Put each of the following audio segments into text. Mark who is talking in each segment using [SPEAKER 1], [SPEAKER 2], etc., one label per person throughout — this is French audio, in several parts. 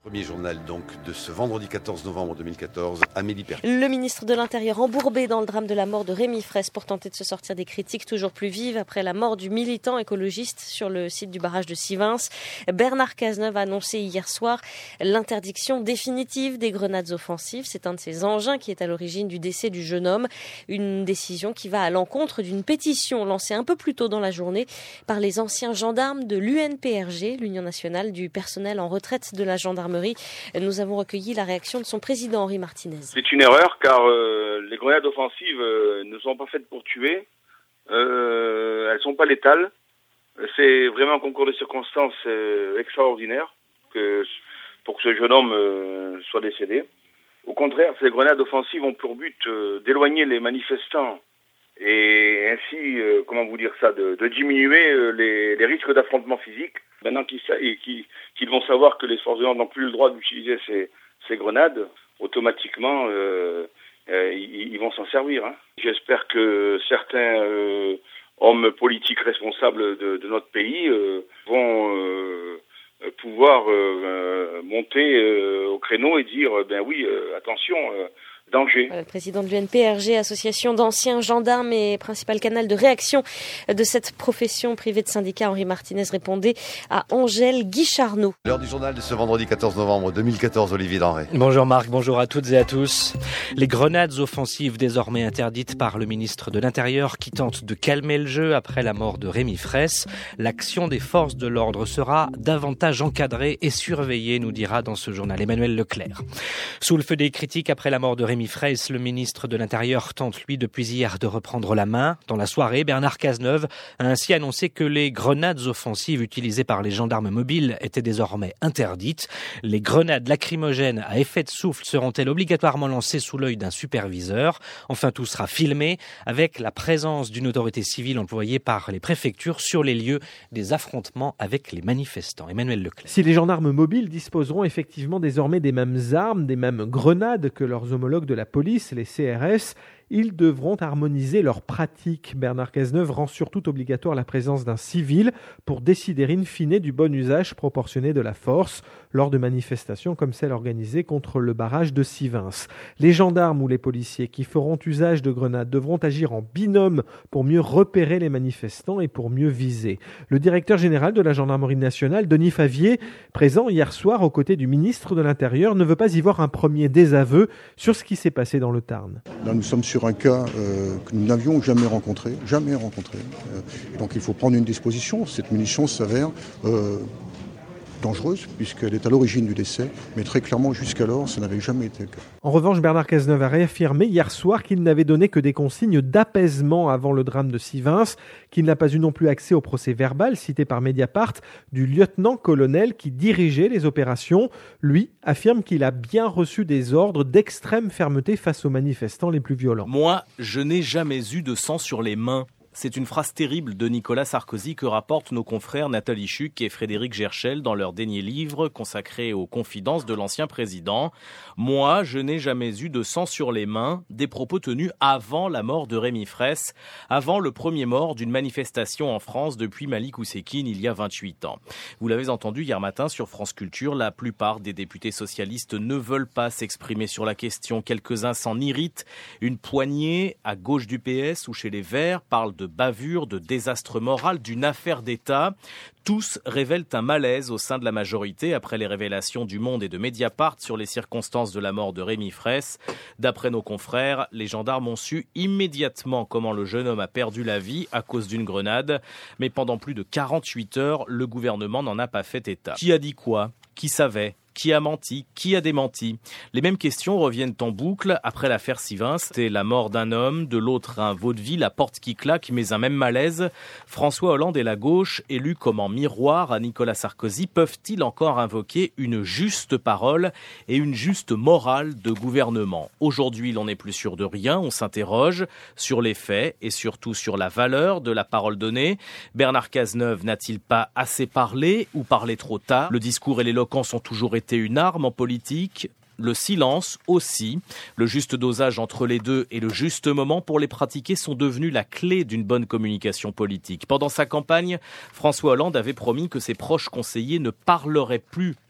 [SPEAKER 1] Premier journal donc de ce vendredi 14 novembre 2014, Amélie Perrin.
[SPEAKER 2] Le ministre de l'Intérieur embourbé dans le drame de la mort de Rémi Fraisse pour tenter de se sortir des critiques toujours plus vives après la mort du militant écologiste sur le site du barrage de Sivins. Bernard Cazeneuve a annoncé hier soir l'interdiction définitive des grenades offensives. C'est un de ces engins qui est à l'origine du décès du jeune homme. Une décision qui va à l'encontre d'une pétition lancée un peu plus tôt dans la journée par les anciens gendarmes de l'UNPRG, l'Union nationale du personnel en retraite de la gendarmerie. Nous avons recueilli la réaction de son président Henri Martinez.
[SPEAKER 3] C'est une erreur car les grenades offensives ne sont pas faites pour tuer, elles sont pas létales. C'est vraiment un concours de circonstances extraordinaire pour que ce jeune homme soit décédé. Au contraire, ces grenades offensives ont pour but d'éloigner les manifestants et ainsi, de diminuer les risques d'affrontement physique. Maintenant qu'ils vont savoir que les forces de l'ordre n'ont plus le droit d'utiliser ces grenades, automatiquement, ils vont s'en servir. J'espère que certains hommes politiques responsables de notre pays vont pouvoir monter au créneau et dire attention, danger.
[SPEAKER 2] Le président de l'UNPRG, association d'anciens gendarmes et principal canal de réaction de cette profession privée de syndicat, Henri Martinez répondait à Angèle Guicharneau.
[SPEAKER 1] L'heure du journal de ce vendredi 14 novembre 2014, Olivier Denrey.
[SPEAKER 4] Bonjour Marc, bonjour à toutes et à tous. Les grenades offensives désormais interdites par le ministre de l'Intérieur qui tente de calmer le jeu après la mort de Rémi Fraisse. L'action des forces de l'ordre sera davantage encadrée et surveillée, nous dira dans ce journal Emmanuel Leclerc. Sous le feu des critiques après la mort de Rémi Fraisse, le ministre de l'Intérieur tente, lui, depuis hier, de reprendre la main. Dans la soirée, Bernard Cazeneuve a ainsi annoncé que les grenades offensives utilisées par les gendarmes mobiles étaient désormais interdites. Les grenades lacrymogènes à effet de souffle seront-elles obligatoirement lancées sous l'œil d'un superviseur? Enfin, tout sera filmé avec la présence d'une autorité civile employée par les préfectures sur les lieux des affrontements avec les manifestants. Emmanuel Leclerc.
[SPEAKER 5] Si les gendarmes mobiles disposeront effectivement désormais des mêmes armes, des mêmes grenades que leurs homologues de la police, les CRS, ils devront harmoniser leurs pratiques. Bernard Cazeneuve rend surtout obligatoire la présence d'un civil pour décider in fine du bon usage proportionné de la force lors de manifestations comme celle organisée contre le barrage de Sivins. Les gendarmes ou les policiers qui feront usage de grenades devront agir en binôme pour mieux repérer les manifestants et pour mieux viser. Le directeur général de la gendarmerie nationale, Denis Favier, présent hier soir aux côtés du ministre de l'Intérieur, ne veut pas y voir un premier désaveu sur ce qui s'est passé dans le Tarn.
[SPEAKER 6] Là, nous sommes sur un cas que nous n'avions jamais rencontré. Donc il faut prendre une disposition. Cette munition s'avère dangereuse puisqu'elle est à l'origine du décès, mais très clairement jusqu'alors ça n'avait jamais été le cas.
[SPEAKER 5] En revanche, Bernard Cazeneuve a réaffirmé hier soir qu'il n'avait donné que des consignes d'apaisement avant le drame de Sivins, qu'il n'a pas eu non plus accès au procès verbal cité par Mediapart du lieutenant-colonel qui dirigeait les opérations. Lui affirme qu'il a bien reçu des ordres d'extrême fermeté face aux manifestants les plus violents.
[SPEAKER 7] Moi, je n'ai jamais eu de sang sur les mains. C'est une phrase terrible de Nicolas Sarkozy que rapportent nos confrères Nathalie Chuck et Frédéric Gerchel dans leur dernier livre consacré aux confidences de l'ancien président. Moi, je n'ai jamais eu de sang sur les mains, des propos tenus avant la mort de Rémi Fraisse, avant le premier mort d'une manifestation en France depuis Malik Oussekine il y a 28 ans. Vous l'avez entendu hier matin sur France Culture, la plupart des députés socialistes ne veulent pas s'exprimer sur la question. Quelques-uns s'en irritent. Une poignée à gauche du PS ou chez les Verts parle de bavure, de désastre moral, d'une affaire d'État. Tous révèlent un malaise au sein de la majorité après les révélations du Monde et de Mediapart sur les circonstances de la mort de Rémi Fraisse. D'après nos confrères, les gendarmes ont su immédiatement comment le jeune homme a perdu la vie à cause d'une grenade. Mais pendant plus de 48 heures, le gouvernement n'en a pas fait état. Qui a dit quoi ? Qui savait ? Qui a menti? Qui a démenti? Les mêmes questions reviennent en boucle après l'affaire Sivins. C'était la mort d'un homme, de l'autre un vaudeville, la porte qui claque, mais un même malaise. François Hollande et la gauche, élus comme en miroir à Nicolas Sarkozy, peuvent-ils encore invoquer une juste parole et une juste morale de gouvernement? Aujourd'hui, l'on n'est plus sûr de rien. On s'interroge sur les faits et surtout sur la valeur de la parole donnée. Bernard Cazeneuve n'a-t-il pas assez parlé ou parlé trop tard? Le discours et l'éloquence ont toujours été une arme en politique, le silence aussi. Le juste dosage entre les deux et le juste moment pour les pratiquer sont devenus la clé d'une bonne communication politique. Pendant sa campagne, François Hollande avait promis que ses proches conseillers ne parleraient plus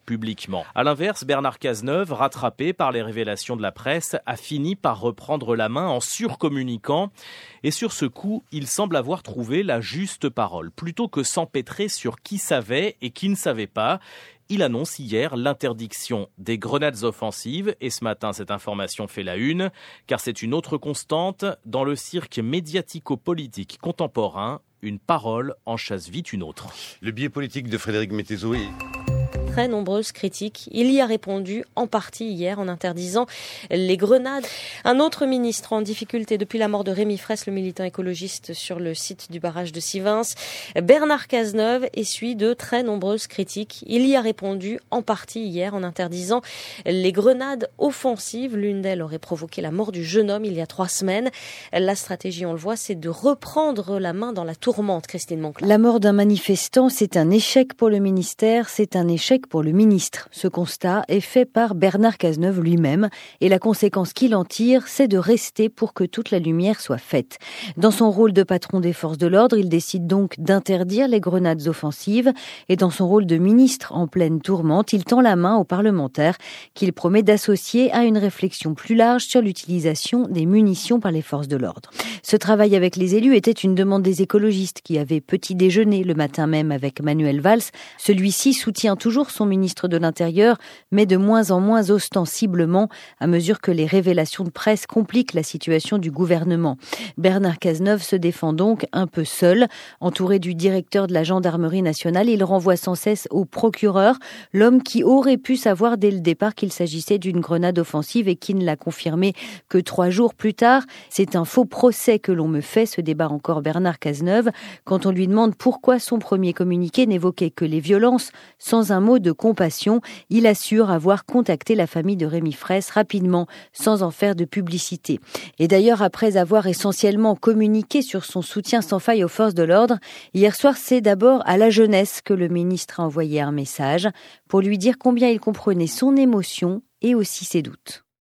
[SPEAKER 7] publiquement. À l'inverse, Bernard Cazeneuve, rattrapé par les révélations de la presse, a fini par reprendre la main en surcommuniquant. Et sur ce coup, il semble avoir trouvé la juste parole. Plutôt que s'empêtrer sur qui savait et qui ne savait pas, il annonce hier l'interdiction des grenades offensives. Et ce matin, cette information fait la une, car c'est une autre constante. Dans le cirque médiatico-politique contemporain, une parole en chasse vite une autre.
[SPEAKER 1] Le biais politique de Frédéric Mettezo est...
[SPEAKER 2] Très nombreuses critiques. Il y a répondu en partie hier en interdisant les grenades. Un autre ministre en difficulté depuis la mort de Rémi Fraisse, le militant écologiste sur le site du barrage de Sivins, Bernard Cazeneuve, essuie de très nombreuses critiques. Il y a répondu en partie hier en interdisant les grenades offensives. L'une d'elles aurait provoqué la mort du jeune homme il y a 3 semaines. La stratégie, on le voit, c'est de reprendre la main dans la tourmente, Christine Monclar.
[SPEAKER 8] La mort d'un manifestant, c'est un échec pour le ministère, c'est un échec pour le ministre. Ce constat est fait par Bernard Cazeneuve lui-même et la conséquence qu'il en tire, c'est de rester pour que toute la lumière soit faite. Dans son rôle de patron des forces de l'ordre, il décide donc d'interdire les grenades offensives et dans son rôle de ministre en pleine tourmente, il tend la main aux parlementaires qu'il promet d'associer à une réflexion plus large sur l'utilisation des munitions par les forces de l'ordre. Ce travail avec les élus était une demande des écologistes qui avaient petit déjeuner le matin même avec Manuel Valls. Celui-ci soutient toujours son ministre de l'Intérieur, mais de moins en moins ostensiblement à mesure que les révélations de presse compliquent la situation du gouvernement. Bernard Cazeneuve se défend donc un peu seul. Entouré du directeur de la gendarmerie nationale, il renvoie sans cesse au procureur, l'homme qui aurait pu savoir dès le départ qu'il s'agissait d'une grenade offensive et qui ne l'a confirmé que 3 jours plus tard. C'est un faux procès que l'on me fait, se débat encore Bernard Cazeneuve, quand on lui demande pourquoi son premier communiqué n'évoquait que les violences, sans un mot de compassion. Il assure avoir contacté la famille de Rémi Fraisse rapidement, sans en faire de publicité. Et d'ailleurs, après avoir essentiellement communiqué sur son soutien sans faille aux forces de l'ordre, hier soir, c'est d'abord à la jeunesse que le ministre a envoyé un message pour lui dire combien il comprenait son émotion et aussi ses doutes.